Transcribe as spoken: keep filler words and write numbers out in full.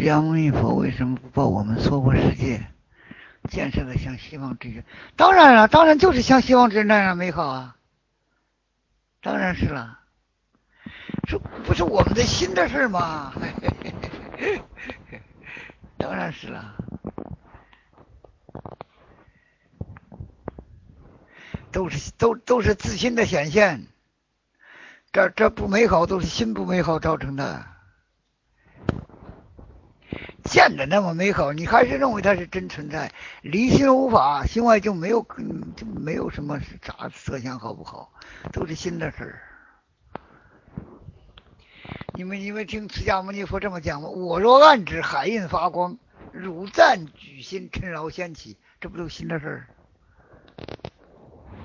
释迦牟尼佛为什么不把我们娑婆世界建设的像西方之人？当然了，当然就是像西方之人那样美好啊，当然是了，这不是我们的心的事吗？当然是了，都是都都是自心的显现，这这不美好都是心不美好造成的。见着那么美好，你还是认为它是真存在？离心无法，心外就没有就没有什么啥色相好不好，都是心的事儿。你们你们听释迦牟尼佛这么讲吗？我若暗指海印发光，汝赞举心嗔劳掀起，这不都心的事儿？